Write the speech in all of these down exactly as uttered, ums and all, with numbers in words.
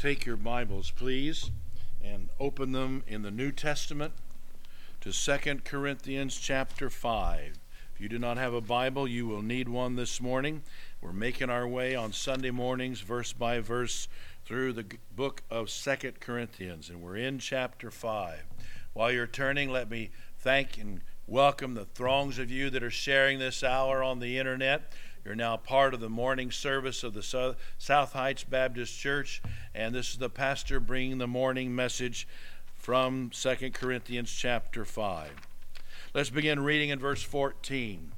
Take your Bibles, please, and open them in the New Testament to Second Corinthians chapter five. If you do not have a Bible, you will need one this morning. We're making our way on Sunday mornings, verse by verse, through the book of Second Corinthians, and we're in chapter five. While you're turning, let me thank and welcome the throngs of you that are sharing this hour on the internet. You're now part of the morning service of the South Heights Baptist Church, and this is the pastor bringing the morning message from Second Corinthians chapter five. Let's begin reading in verse fourteen.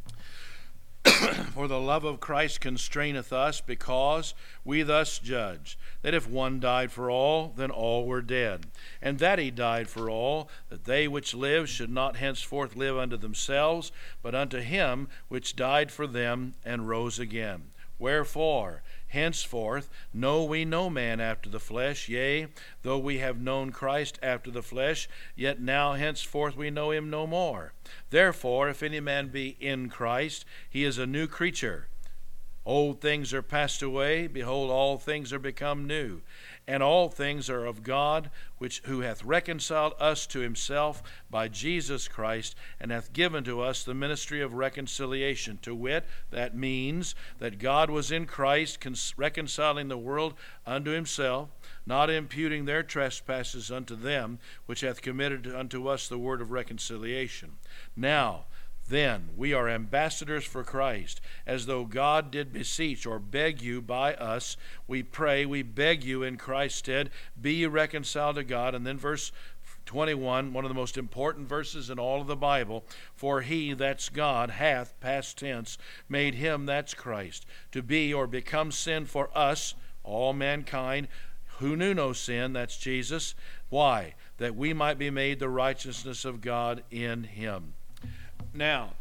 For the love of Christ constraineth us, because we thus judge, that if one died for all, then all were dead. And that he died for all, that they which live should not henceforth live unto themselves, but unto him which died for them and rose again. Wherefore, henceforth know we no man after the flesh, yea, though we have known Christ after the flesh, yet now henceforth we know him no more. Therefore, if any man be in Christ, he is a new creature. Old things are passed away, behold, all things are become new. And all things are of God, which who hath reconciled us to himself by Jesus Christ, and hath given to us the ministry of reconciliation. To wit, that means that God was in Christ, cons- reconciling the world unto himself, not imputing their trespasses unto them, which hath committed unto us the word of reconciliation. Now, then we are ambassadors for Christ, as though God did beseech or beg you by us. We pray, we beg you in Christ's stead, be ye reconciled to God. And then verse twenty-one, one of the most important verses in all of the Bible, for he, that's God, hath, past tense, made him, that's Christ, to be or become sin for us, all mankind, who knew no sin, that's Jesus. Why? That we might be made the righteousness of God in him. Now,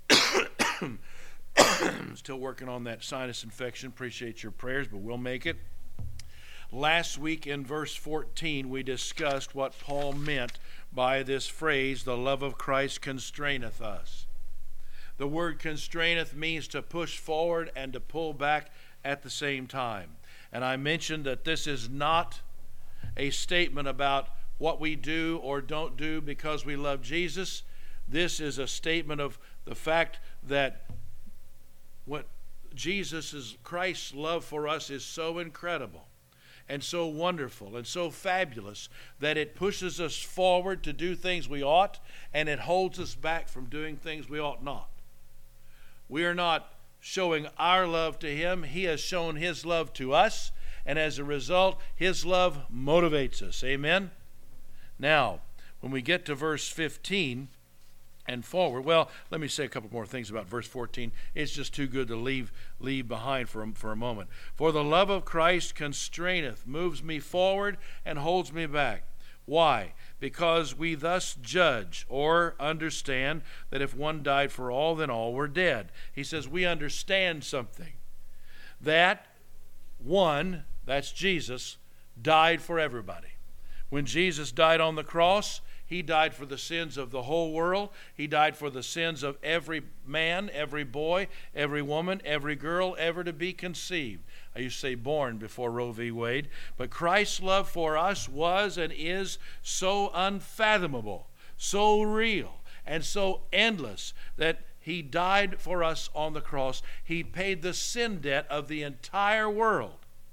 still working on that sinus infection. Appreciate your prayers, but we'll make it. Last week in verse fourteen, we discussed what Paul meant by this phrase, the love of Christ constraineth us. The word constraineth means to push forward and to pull back at the same time. And I mentioned that this is not a statement about what we do or don't do because we love Jesus. This is a statement of the fact that what Jesus' Christ's love for us is so incredible and so wonderful and so fabulous that it pushes us forward to do things we ought, and it holds us back from doing things we ought not. We are not showing our love to him. He has shown his love to us, and as a result, his love motivates us. Amen? Now, when we get to verse fifteen, and forward. Well, let me say a couple more things about verse fourteen. It's just too good to leave leave behind for a, for a moment. For the love of Christ constraineth, moves me forward and holds me back. Why? Because we thus judge or understand that if one died for all, then all were dead. He says we understand something. That one, that's Jesus, died for everybody. When Jesus died on the cross, he died for the sins of the whole world. He died for the sins of every man, every boy, every woman, every girl ever to be conceived. I used to say born before Roe v. Wade. But Christ's love for us was and is so unfathomable, so real, and so endless that he died for us on the cross. He paid the sin debt of the entire world.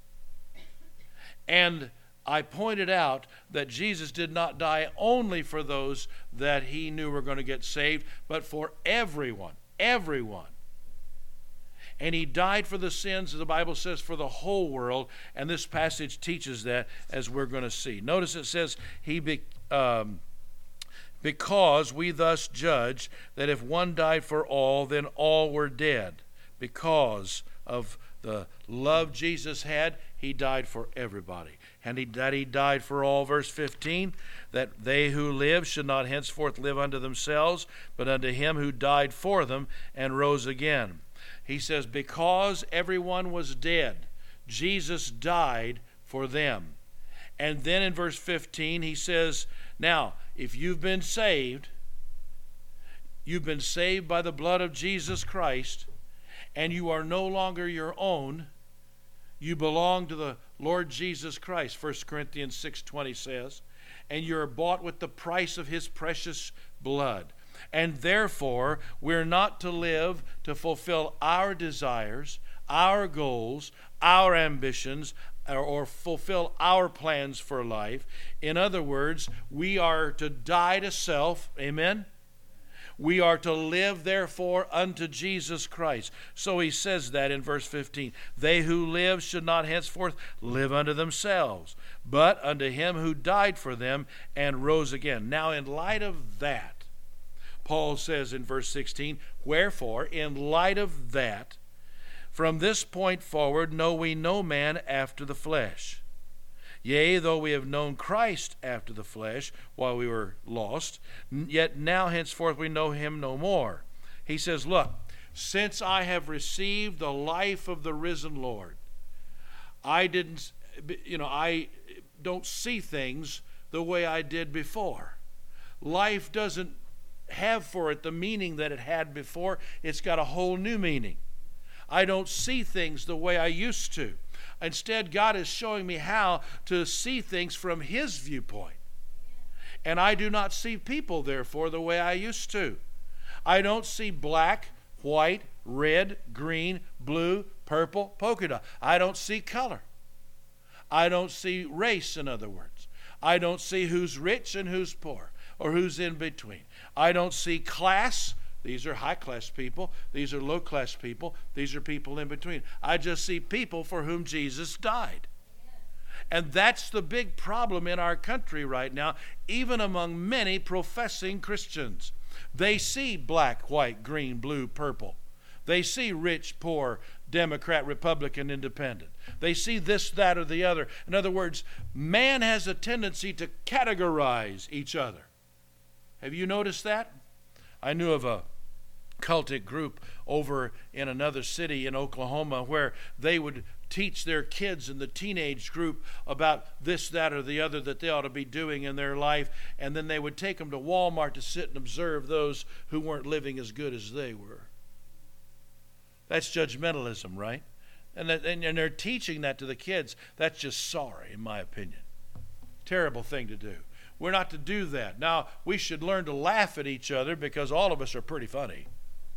And I pointed out that Jesus did not die only for those that he knew were going to get saved, but for everyone, everyone. And he died for the sins, the Bible says, for the whole world, and this passage teaches that, as we're going to see. Notice it says, he be, um, because we thus judge that if one died for all, then all were dead. Because of the love Jesus had, he died for everybody. And he, that he died for all, verse fifteen, that they who live should not henceforth live unto themselves, but unto him who died for them and rose again. He says, because everyone was dead, Jesus died for them. And then in verse fifteen, he says, now, if you've been saved, you've been saved by the blood of Jesus Christ, and you are no longer your own, You belong to the Lord Jesus Christ, First Corinthians six twenty says, and you're bought with the price of his precious blood. And therefore, we're not to live to fulfill our desires, our goals, our ambitions, or, or fulfill our plans for life. In other words, we are to die to self. Amen? We are to live, therefore, unto Jesus Christ. So he says that in verse fifteen. They who live should not henceforth live unto themselves, but unto him who died for them and rose again. Now, in light of that, Paul says in verse sixteen, wherefore, in light of that, from this point forward know we no man after the flesh. Yea, though we have known Christ after the flesh while we were lost, yet now henceforth we know him no more. He says, look, since I have received the life of the risen Lord, I didn't, you know, I don't see things the way I did before. Life doesn't have for it the meaning that it had before. It's got a whole new meaning. I don't see things the way I used to. Instead, God is showing me how to see things from his viewpoint. And I do not see people, therefore, the way I used to. I don't see black, white, red, green, blue, purple, polka dot. I don't see color. I don't see race, in other words. I don't see who's rich and who's poor, or who's in between. I don't see class. These are high-class people. These are low-class people. These are people in between. I just see people for whom Jesus died. And that's the big problem in our country right now, even among many professing Christians. They see black, white, green, blue, purple. They see rich, poor, Democrat, Republican, Independent. They see this, that, or the other. In other words, man has a tendency to categorize each other. Have you noticed that? I knew of a cultic group over in another city in Oklahoma where they would teach their kids in the teenage group about this, that, or the other that they ought to be doing in their life, and then they would take them to Walmart to sit and observe those who weren't living as good as they were. That's judgmentalism, right? And, that, and, and they're teaching that to the kids. That's just sorry, in my opinion. Terrible thing to do. We're not to do that. Now, we should learn to laugh at each other because all of us are pretty funny.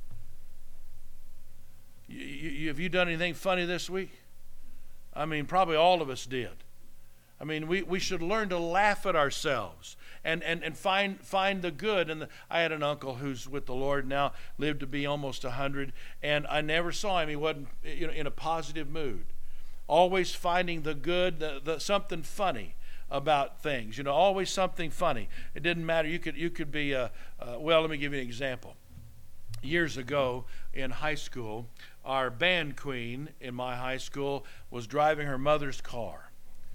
You, you, have you done anything funny this week? I mean, probably all of us did. I mean, we, we should learn to laugh at ourselves and, and, and find find the good. And the, I had an uncle who's with the Lord now, lived to be almost a hundred, and I never saw him. He wasn't, you know, in a positive mood. Always finding the good, the, the something funny about things. You know, always something funny. It didn't matter. You could you could be a uh, well. Let me give you an example. Years ago in high school, our band queen in my high school was driving her mother's car.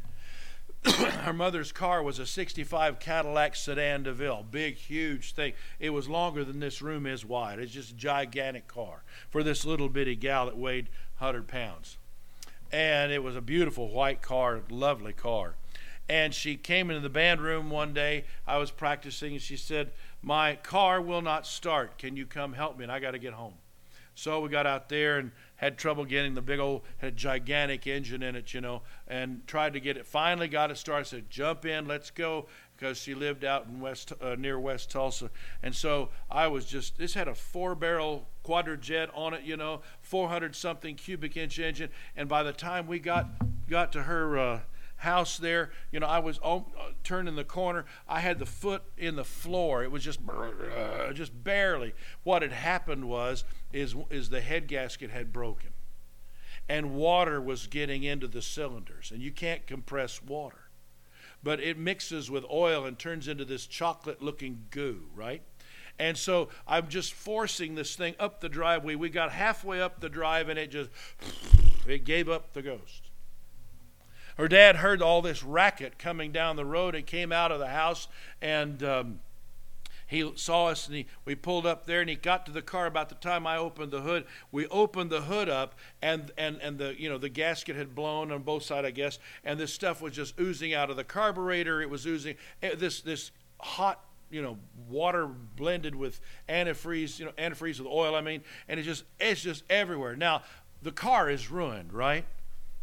Her mother's car was a sixty-five Cadillac Sedan DeVille, big, huge thing. It was longer than this room is wide. It's just a gigantic car for this little bitty gal that weighed one hundred pounds. And it was a beautiful white car, lovely car. And she came into the band room one day. I was practicing, and she said, my car will not start. Can you come help me? And I got to get home. So we got out there and had trouble getting the big old, had a gigantic engine in it, you know, and tried to get it. Finally got it started. Said, jump in, let's go, because she lived out in West, uh, near West Tulsa. And so I was just, this had a four-barrel quadrajet on it, you know, four hundred something cubic inch engine. And by the time we got got to her uh, house there, you know, I was oh, uh, turning the corner. I had the foot in the floor. It was just, uh, just barely. What had happened was, is is the head gasket had broken, and water was getting into the cylinders, and you can't compress water, but it mixes with oil and turns into this chocolate-looking goo, right? And so I'm just forcing this thing up the driveway. We got halfway up the drive, and it just, it gave up the ghost. Her dad heard all this racket coming down the road and came out of the house, and um, he saw us, and he, we pulled up there, and he got to the car about the time I opened the hood. We opened the hood up, and and and the you know the gasket had blown on both sides, I guess, and this stuff was just oozing out of the carburetor. It was oozing this this hot, you know, water blended with antifreeze, you know, antifreeze with oil, I mean, and it just it's just everywhere. Now, the car is ruined, right?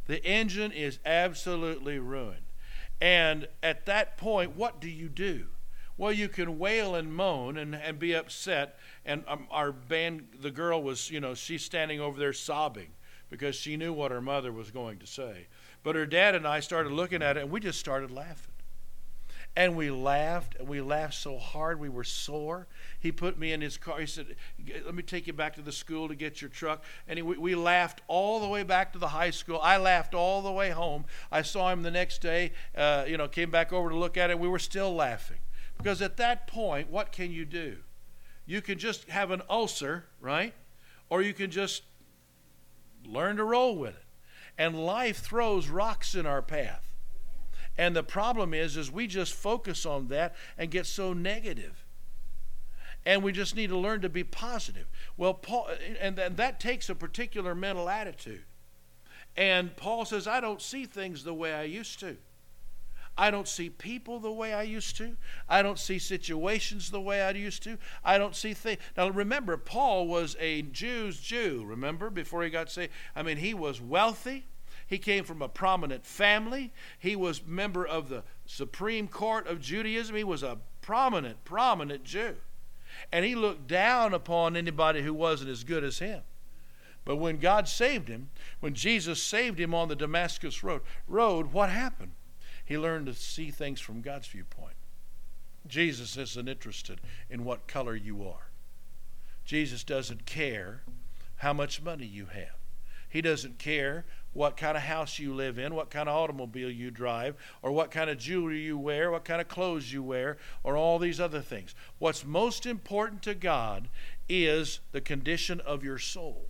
The engine is absolutely ruined. And at that point, what do you do? Well, you can wail and moan and, and be upset. And um, our band, the girl was, you know, she's standing over there sobbing because she knew what her mother was going to say. But her dad and I started looking at it, and we just started laughing. And we laughed, and we laughed so hard we were sore. He put me in his car. He said, let me take you back to the school to get your truck. And he, we, we laughed all the way back to the high school. I laughed all the way home. I saw him the next day, uh, you know, came back over to look at it. We were still laughing. Because at that point, what can you do? You can just have an ulcer, right? Or you can just learn to roll with it. And life throws rocks in our path. And the problem is, is we just focus on that and get so negative. And we just need to learn to be positive. Well, Paul, and that takes a particular mental attitude. And Paul says, I don't see things the way I used to. I don't see people the way I used to. I don't see situations the way I used to. I don't see things. Now remember, Paul was a Jew's Jew, remember, before he got saved. I mean, he was wealthy. He came from a prominent family. He was member of the Supreme Court of Judaism. He was a prominent, prominent Jew. And he looked down upon anybody who wasn't as good as him. But when God saved him, when Jesus saved him on the Damascus road, road, what happened? He learned to see things from God's viewpoint. Jesus isn't interested in what color you are. Jesus doesn't care how much money you have. He doesn't care what kind of house you live in, what kind of automobile you drive, or what kind of jewelry you wear, what kind of clothes you wear, or all these other things. What's most important to God is the condition of your soul.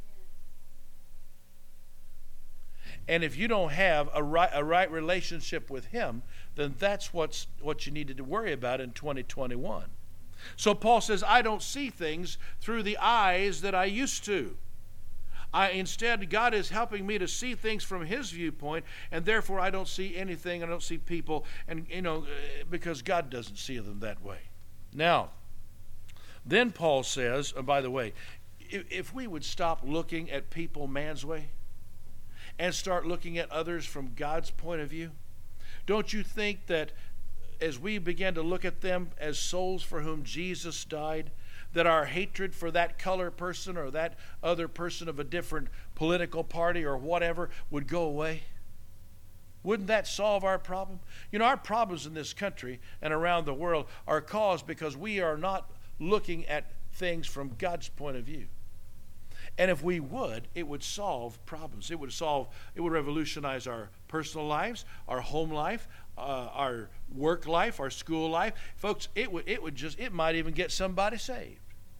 And if you don't have a right, a right relationship with Him, then that's what's what you needed to worry about in twenty twenty-one. So Paul says, I don't see things through the eyes that I used to. I, instead, God is helping me to see things from His viewpoint, and therefore I don't see anything, I don't see people, and you know, because God doesn't see them that way. Now, then Paul says, and by the way, if, if we would stop looking at people man's way and start looking at others from God's point of view, don't you think that as we begin to look at them as souls for whom Jesus died, that our hatred for that color person or that other person of a different political party or whatever would go away? Wouldn't that solve our problem? You know, our problems in this country and around the world are caused because we are not looking at things from God's point of view. And if we would, it would solve problems. It would solve, it would revolutionize our personal lives, our home life, uh, our work life, our school life. Folks, it would, it would just, it might even get somebody saved.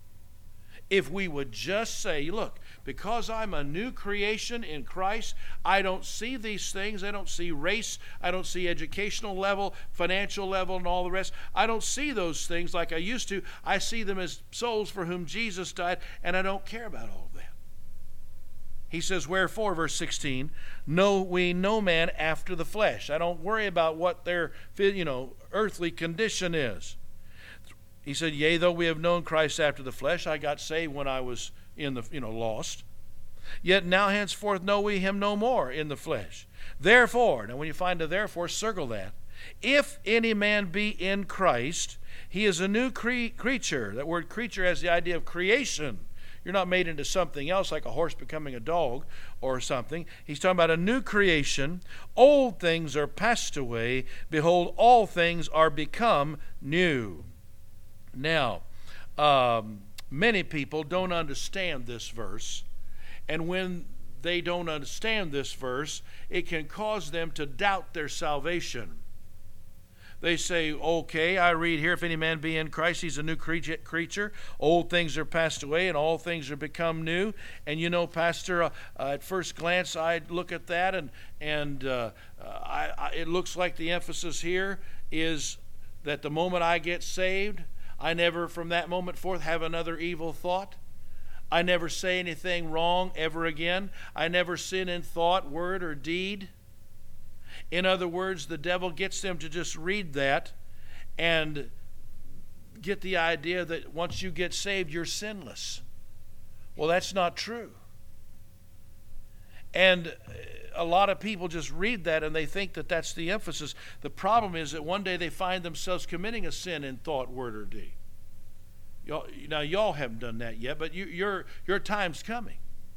If we would just say, look, because I'm a new creation in Christ, I don't see these things. I don't see race. I don't see educational level, financial level, and all the rest. I don't see those things like I used to. I see them as souls for whom Jesus died, and I don't care about all of that. He says, wherefore, verse sixteen, know we no man after the flesh. I don't worry about what their, you know, earthly condition is. He said, yea, though we have known Christ after the flesh, I got saved when I was in the, you know, lost. Yet now henceforth know we him no more in the flesh. Therefore, now when you find a therefore, circle that. If any man be in Christ, he is a new cre- creature. That word creature has the idea of creation. You're not made into something else like a horse becoming a dog or something. He's talking about a new creation. Old things are passed away. Behold, all things are become new. Now, um, many people don't understand this verse, and when they don't understand this verse, it can cause them to doubt their salvation. They say, okay, I read here, if any man be in Christ, he's a new creature. Old things are passed away, and all things are become new. And you know, Pastor, uh, uh, at first glance, I look at that, and, and uh, I, I, it looks like the emphasis here is that the moment I get saved, I never from that moment forth have another evil thought. I never say anything wrong ever again. I never sin in thought, word, or deed. In other words, the devil gets them to just read that and get the idea that once you get saved, you're sinless. Well, that's not true. And a lot of people just read that and they think that that's the emphasis. The problem is that one day they find themselves committing a sin in thought, word, or deed. Y'all, now, y'all haven't done that yet, but you, your, your time's coming.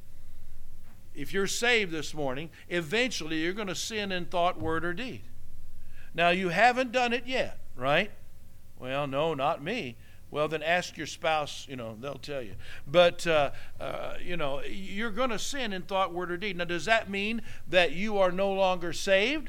If you're saved this morning, eventually you're going to sin in thought, word, or deed. Now, you haven't done it yet, right? Well, no, not me. Well, then ask your spouse, you know, they'll tell you. But, uh, uh, you know, you're going to sin in thought, word, or deed. Now, does that mean that you are no longer saved?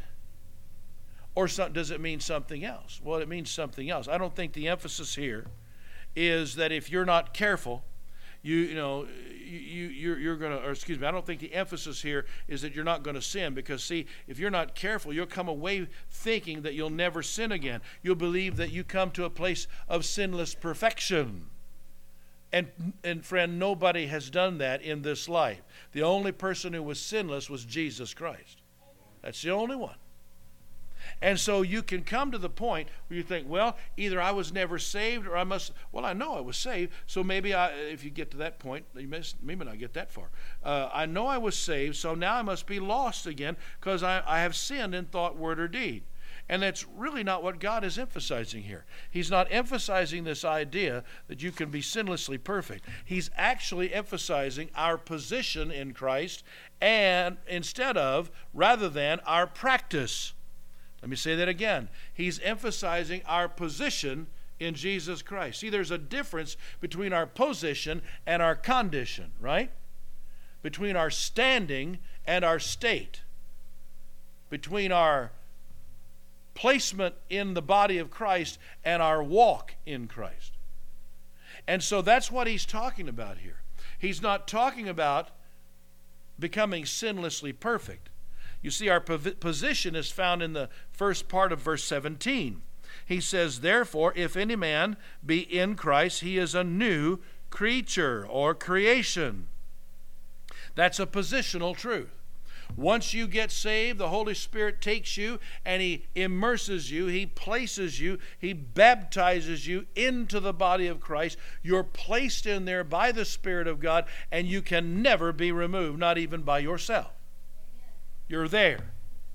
Or some, does it mean something else? Well, it means something else. I don't think the emphasis here is that if you're not careful, you you know you you're, you're going to, or excuse me, I don't think the emphasis here is that you're not going to sin, because see, if you're not careful, you'll come away thinking that you'll never sin again. You'll believe that you come to a place of sinless perfection. And and friend, nobody has done that in this life. The only person who was sinless was Jesus Christ. That's the only one. And so you can come to the point where you think, well, either I was never saved or I must, well, I know I was saved, so maybe I, if you get to that point, you may, maybe not get that far. Uh, I know I was saved, so now I must be lost again because I, I have sinned in thought, word, or deed. And that's really not what God is emphasizing here. He's not emphasizing this idea that you can be sinlessly perfect. He's actually emphasizing our position in Christ, and instead of, rather than, our practice. Let me say that again. He's emphasizing our position in Jesus Christ. See, there's a difference between our position and our condition, right? Between our standing and our state. Between our placement in the body of Christ and our walk in Christ. And so that's what he's talking about here. He's not talking about becoming sinlessly perfect. You see, our position is found in the first part of verse seventeen. He says, therefore, if any man be in Christ, he is a new creature or creation. That's a positional truth. Once you get saved, the Holy Spirit takes you and he immerses you, he places you, he baptizes you into the body of Christ. You're placed in there by the Spirit of God, and you can never be removed, not even by yourself. You're there.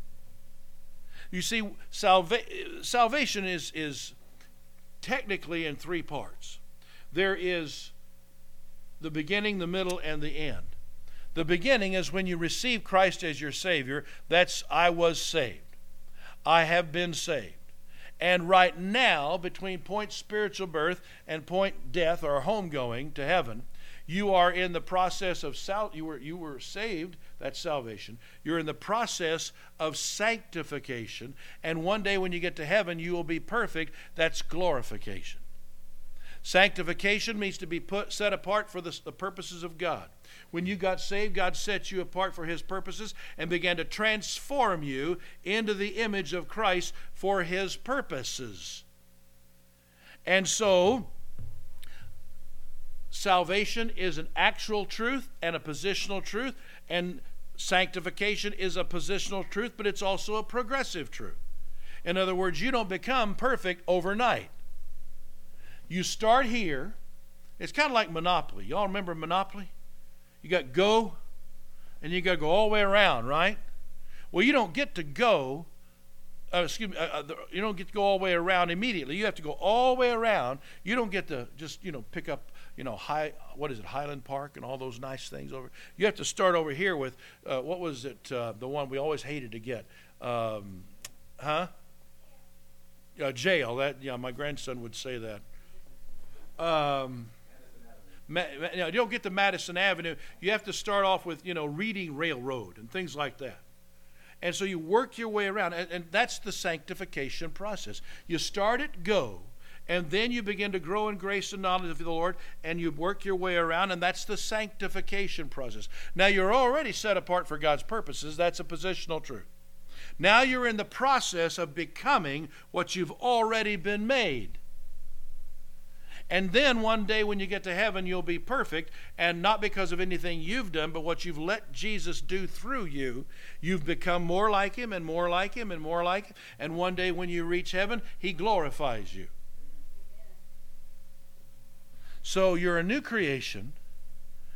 You see, salva- salvation is, is technically in three parts. There is the beginning, the middle, and the end. The beginning is when you receive Christ as your Savior. That's, I was saved. I have been saved. And right now, between point spiritual birth and point death or homegoing to heaven, you are in the process of sal- you were you were saved, that's salvation. You're in the process of sanctification, and one day when you get to heaven, you will be perfect. That's glorification. Sanctification means to be put set apart for the, the purposes of God. When you got saved, God set you apart for his purposes and began to transform you into the image of Christ for his purposes. And so salvation is an actual truth and a positional truth, and sanctification is a positional truth, but it's also a progressive truth. In other words, you don't become perfect overnight. You start here. It's kind of like Monopoly. Y'all remember Monopoly? You got go, and you got to go all the way around, right? Well, you don't get to go Uh, excuse me, uh, uh, the, you don't get to go all the way around immediately. You have to go all the way around. You don't get to just, you know, pick up, you know, high, what is it, Highland Park and all those nice things over. You have to start over here with, uh, what was it, uh, the one we always hated to get, um, huh? Uh, jail. That, yeah, my grandson would say that. Um, Ma- you know, you don't get to Madison Avenue. You have to start off with, you know, Reading Railroad and things like that. And so you work your way around, and, and that's the sanctification process. You start at go, and then you begin to grow in grace and knowledge of the Lord, and you work your way around, and that's the sanctification process. Now, you're already set apart for God's purposes. That's a positional truth. Now you're in the process of becoming what you've already been made. And then one day when you get to heaven, you'll be perfect, and not because of anything you've done, but what you've let Jesus do through you. You've become more like him and more like him and more like him. And one day when you reach heaven, he glorifies you. So you're a new creation,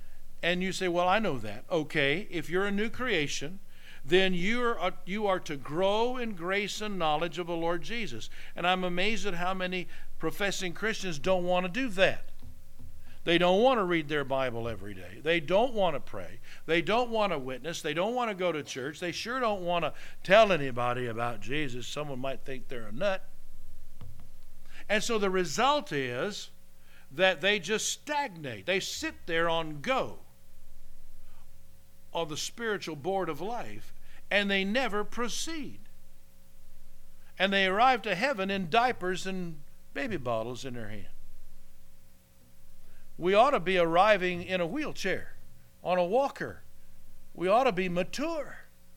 And you say, well, I know that. Okay, if you're a new creation, then you are, you are to grow in grace and knowledge of the Lord Jesus. And I'm amazed at how many professing Christians don't want to do that. They don't want to read their Bible every day. They don't want to pray. They don't want to witness. They don't want to go to church. They sure don't want to tell anybody about Jesus. Someone might think they're a nut. And so the result is that they just stagnate. They sit there on go on the spiritual board of life, and they never proceed. And they arrive to heaven in diapers and baby bottles in their hand. We ought to be arriving in a wheelchair, on a walker. We ought to be mature.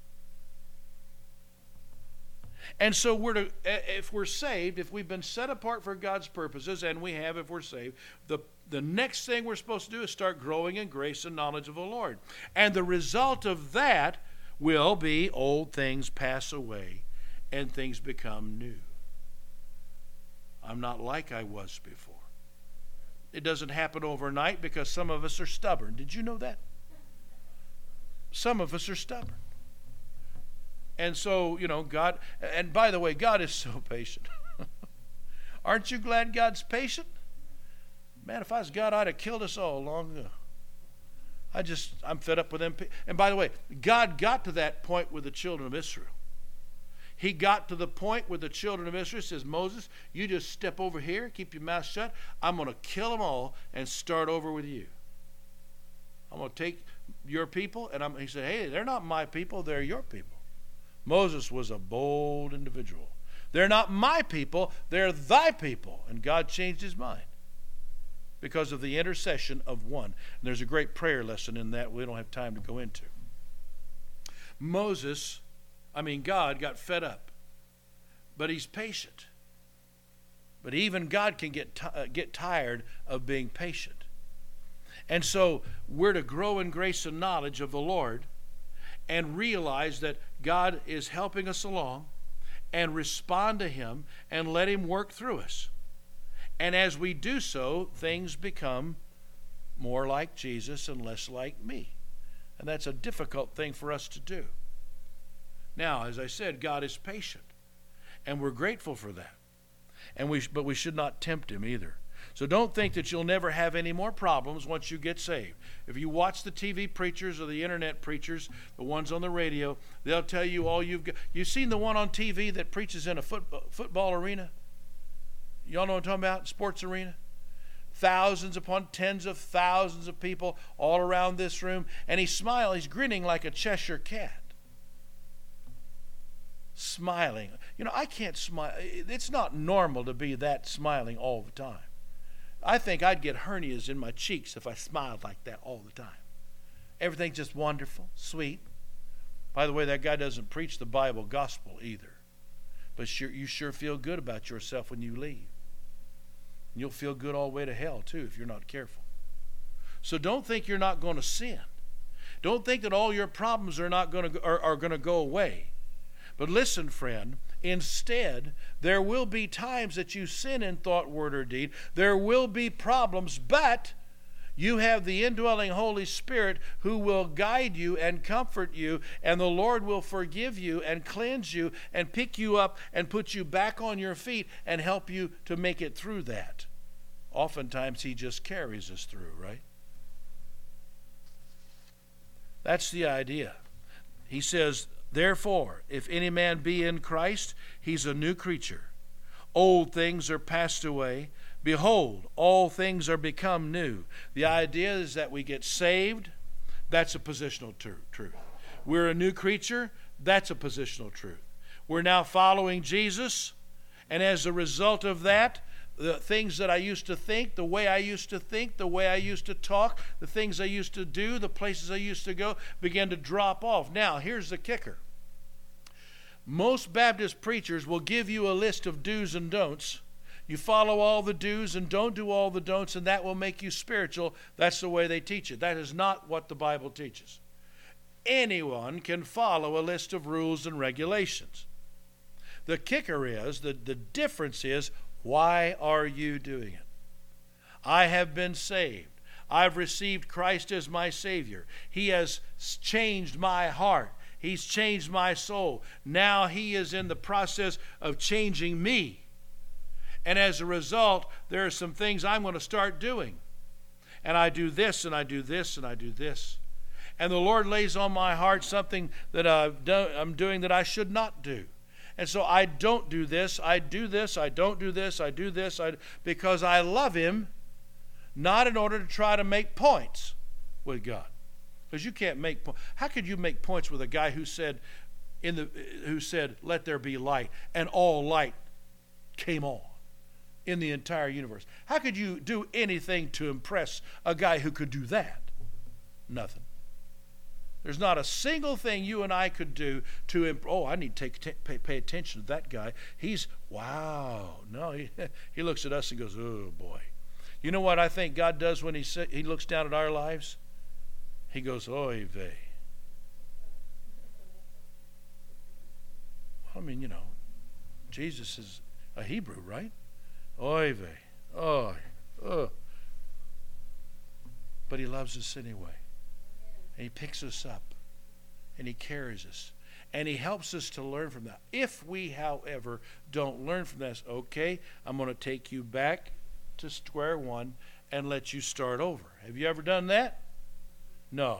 And so we're to, if we're saved, if we've been set apart for God's purposes, and we have if we're saved, the, the next thing we're supposed to do is start growing in grace and knowledge of the Lord. And the result of that will be old things pass away and things become new. I'm not like I was before. It doesn't happen overnight because some of us are stubborn. Did you know that? Some of us are stubborn. And so, you know, God, and by the way, God is so patient. Aren't you glad God's patient? Man, if I was God, I'd have killed us all long ago. I just, I'm fed up with them. And by the way, God got to that point with the children of Israel. He got to the point with the children of Israel. He says, Moses, you just step over here, keep your mouth shut. I'm going to kill them all and start over with you. I'm going to take your people, and I'm, he said, hey, they're not my people, they're your people. Moses was a bold individual. They're not my people, they're thy people. And God changed his mind because of the intercession of one. And there's a great prayer lesson in that we don't have time to go into. Moses, I mean God, got fed up. But he's patient. But even God can get, t- uh, get tired of being patient. And so we're to grow in grace and knowledge of the Lord and realize that God is helping us along and respond to him and let him work through us. And as we do so, things become more like Jesus and less like me. And that's a difficult thing for us to do. Now, as I said, God is patient, and we're grateful for that. And we, but we should not tempt him either. So don't think that you'll never have any more problems once you get saved. If you watch the T V preachers or the internet preachers, the ones on the radio, they'll tell you all you've got. You've seen the one on T V that preaches in a football, football arena? Y'all know what I'm talking about? Sports arena? Thousands upon tens of thousands of people all around this room. And he's smiling, he's grinning like a Cheshire cat. Smiling. You know, I can't smile. It's not normal to be that smiling all the time. I think I'd get hernias in my cheeks if I smiled like that all the time. Everything's just wonderful, sweet. By the way, that guy doesn't preach the Bible gospel either. But sure, you sure feel good about yourself when you leave. And you'll feel good all the way to hell, too, if you're not careful. So don't think you're not going to sin. Don't think that all your problems are not going to are, are going to go away. But listen, friend, instead, there will be times that you sin in thought, word, or deed. There will be problems, but you have the indwelling Holy Spirit who will guide you and comfort you, and the Lord will forgive you and cleanse you and pick you up and put you back on your feet and help you to make it through that. Oftentimes, he just carries us through, right? That's the idea. He says, therefore, if any man be in Christ, he's a new creature. Old things are passed away. Behold, all things are become new. The idea is that we get saved. That's a positional truth. We're a new creature. That's a positional truth. We're now following Jesus. And as a result of that, the things that I used to think, the way I used to think, the way I used to talk, the things I used to do, the places I used to go, began to drop off. Now, here's the kicker. Most Baptist preachers will give you a list of do's and don'ts. You follow all the do's and don't do all the don'ts, and that will make you spiritual. That's the way they teach it. That is not what the Bible teaches. Anyone can follow a list of rules and regulations. The kicker is, the, the difference is, why are you doing it? I have been saved. I've received Christ as my Savior. He has changed my heart. He's changed my soul. Now he is in the process of changing me. And as a result, there are some things I'm going to start doing. And I do this, and I do this, and I do this. And the Lord lays on my heart something that I've done, I'm doing that I should not do. And so I don't do this, I do this, I don't do this, I do this, I, because I love him, not in order to try to make points with God. Because you can't make points. How could you make points with a guy who said, in the, who said, let there be light, and all light came on in the entire universe? How could you do anything to impress a guy who could do that? Nothing. There's not a single thing you and I could do to, imp- oh, I need to take, t- pay, pay attention to that guy. He's, wow. No, he, he looks at us and goes, oh, boy. You know what I think God does when he, sa- he looks down at our lives? He goes, oy vey. I mean, you know, Jesus is a Hebrew, right? Oy vey. Oh, oh. But he loves us anyway. And he picks us up. And he carries us. And he helps us to learn from that. If we, however, don't learn from this, okay, I'm going to take you back to square one and let you start over. Have you ever done that? No.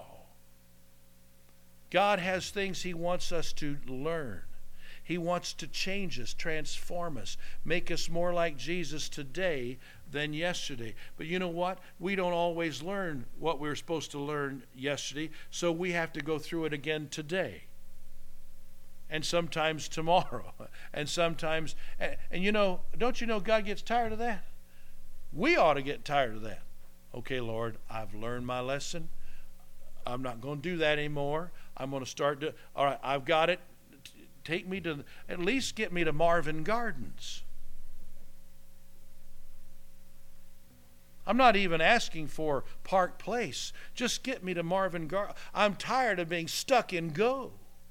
God has things he wants us to learn. He wants to change us, transform us, make us more like Jesus today than yesterday. But you know what? We don't always learn what we were supposed to learn yesterday, so we have to go through it again today. And sometimes tomorrow. And sometimes, and, and you know, don't you know God gets tired of that? We ought to get tired of that. Okay, Lord, I've learned my lesson. I'm not going to do that anymore. I'm going to start to, all right, I've got it. Take me to, at least get me to Marvin Gardens. I'm not even asking for Park Place. Just get me to Marvin Gardens. I'm tired of being stuck in Go.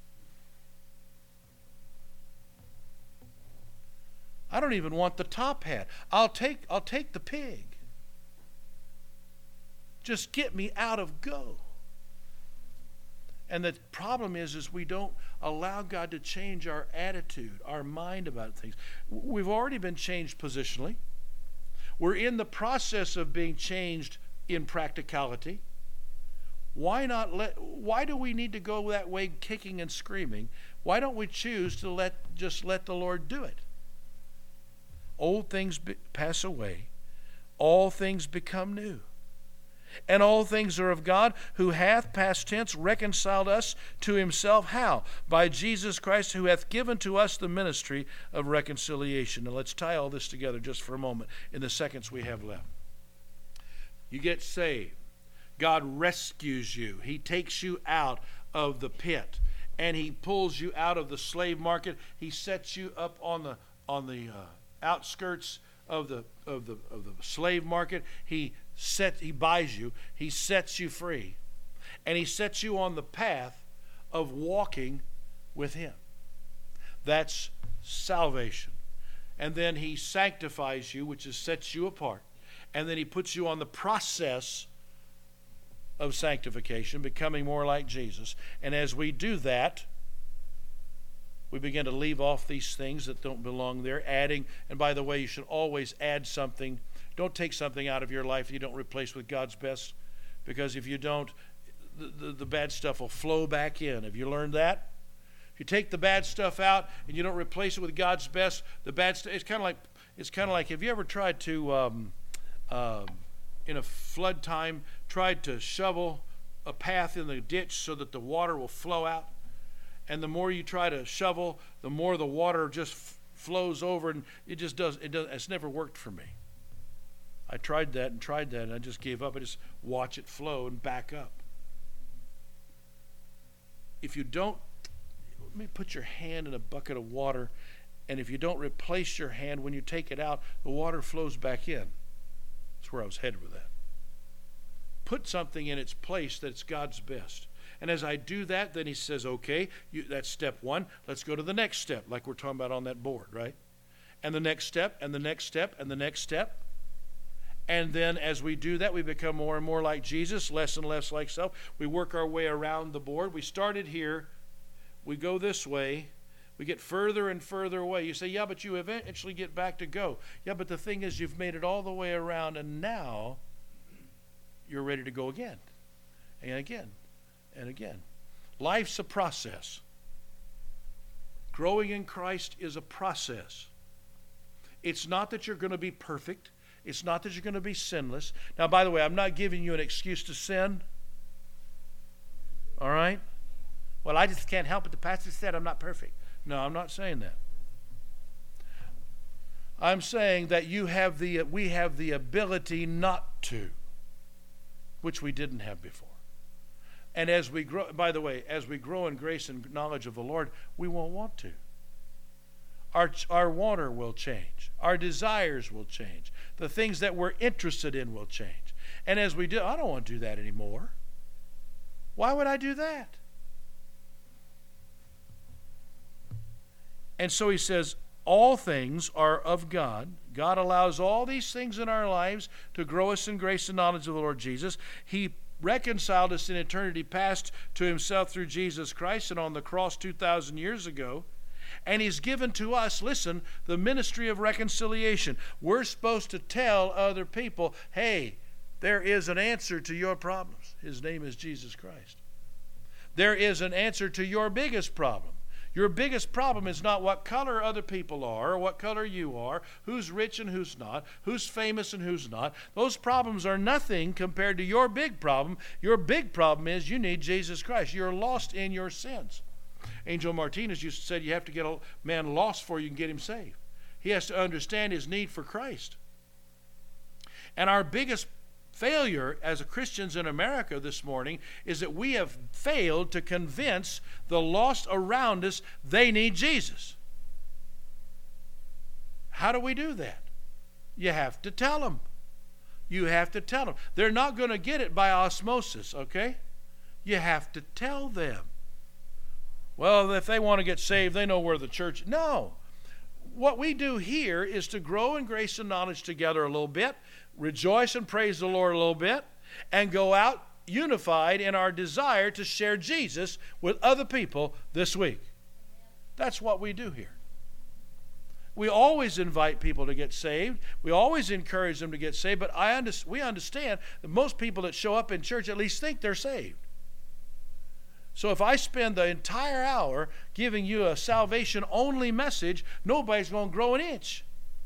I don't even want the top hat. I'll take, I'll take the pig. Just get me out of Go. And the problem is, is we don't allow God to change our attitude, our mind about things. We've already been changed positionally. We're in the process of being changed in practicality. Why not let, why do we need to go that way kicking and screaming? Why don't we choose to let, just let the Lord do it? Old things be, pass away. All things become new. And all things are of God, who hath, past tense, reconciled us to himself. How? By Jesus Christ, who hath given to us the ministry of reconciliation. Now let's tie all this together just for a moment in the seconds we have left. You get saved. God rescues you. He takes you out of the pit. And he pulls you out of the slave market. He sets you up on the on the uh, outskirts of the of the of the slave market. He Set, he buys you, he sets you free, and he sets you on the path of walking with him. That's salvation. And then he sanctifies you, which is sets you apart, and then he puts you on the process of sanctification, becoming more like Jesus. And as we do that, we begin to leave off these things that don't belong there, adding, and by the way, you should always add something. Don't take something out of your life you don't replace with God's best, because if you don't, the, the, the bad stuff will flow back in. Have you learned that? If you take the bad stuff out and you don't replace it with God's best, the bad stuff, it's kind of like, it's kind of like, have you ever tried to, um, um, in a flood time, tried to shovel a path in the ditch so that the water will flow out? And the more you try to shovel, the more the water just f- flows over, and it just does, it does, it's never worked for me. I tried that and tried that, and I just gave up. I just watch it flow and back up. If you don't, let me put your hand in a bucket of water, and if you don't replace your hand, when you take it out, the water flows back in. That's where I was headed with that. Put something in its place that's God's best. And as I do that, then he says, okay, you, that's step one. Let's go to the next step, like we're talking about on that board, right? And the next step, and the next step, and the next step. And then as we do that, we become more and more like Jesus, less and less like self. We work our way around the board. We started here. We go this way. We get further and further away. You say, yeah, but you eventually get back to go. Yeah, but the thing is, you've made it all the way around, and now you're ready to go again and again and again. Life's a process. Growing in Christ is a process. It's not that you're going to be perfect. It's not that you're going to be sinless. Now, by the way, I'm not giving you an excuse to sin. All right? Well, I just can't help it. The pastor said I'm not perfect. No, I'm not saying that. I'm saying that you have the we have the ability not to, which we didn't have before. And as we grow, by the way, as we grow in grace and knowledge of the Lord, we won't want to. Our, our water will change. Our desires will change. The things that we're interested in will change. And as we do, I don't want to do that anymore. Why would I do that? And so he says, all things are of God. God allows all these things in our lives to grow us in grace and knowledge of the Lord Jesus. He reconciled us in eternity past to himself through Jesus Christ and on the cross two thousand years ago. And he's given to us, listen, the ministry of reconciliation. We're supposed to tell other people, hey, there is an answer to your problems. His name is Jesus Christ. There is an answer to your biggest problem. Your biggest problem is not what color other people are or what color you are, who's rich and who's not, who's famous and who's not. Those problems are nothing compared to your big problem. Your big problem is you need Jesus Christ. You're lost in your sins. Angel Martinez used to say you have to get a man lost before you can get him saved. He has to understand his need for Christ. And our biggest failure as Christians in America this morning is that we have failed to convince the lost around us they need Jesus. How do we do that? You have to tell them. You have to tell them. They're not going to get it by osmosis, okay? You have to tell them. Well, if they want to get saved, they know where the church... No. What we do here is to grow in grace and knowledge together a little bit, rejoice and praise the Lord a little bit, and go out unified in our desire to share Jesus with other people this week. That's what we do here. We always invite people to get saved. We always encourage them to get saved, but I under, we understand that most people that show up in church at least think they're saved. So if I spend the entire hour giving you a salvation-only message, nobody's going to grow an inch.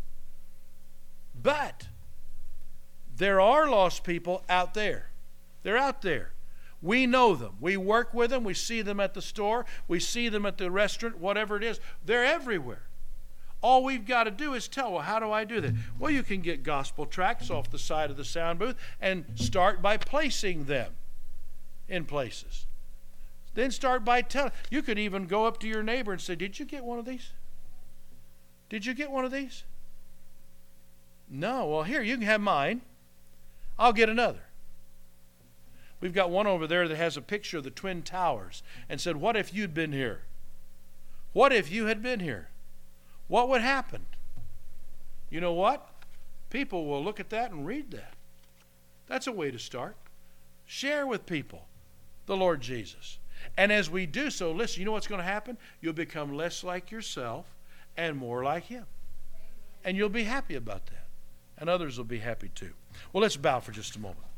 But there are lost people out there. They're out there. We know them. We work with them. We see them at the store. We see them at the restaurant, whatever it is. They're everywhere. All we've got to do is tell, well, how do I do that? Well, you can get gospel tracts off the side of the sound booth and start by placing them in places. Then start by telling. You could even go up to your neighbor and say, did you get one of these? Did you get one of these? No. Well, here, you can have mine. I'll get another. We've got one over there that has a picture of the Twin Towers and said, what if you'd been here? What if you had been here? What would happen? You know what? People will look at that and read that. That's a way to start. Share with people the Lord Jesus. And as we do so, listen, you know what's going to happen? You'll become less like yourself and more like him. And you'll be happy about that. And others will be happy too. Well, let's bow for just a moment.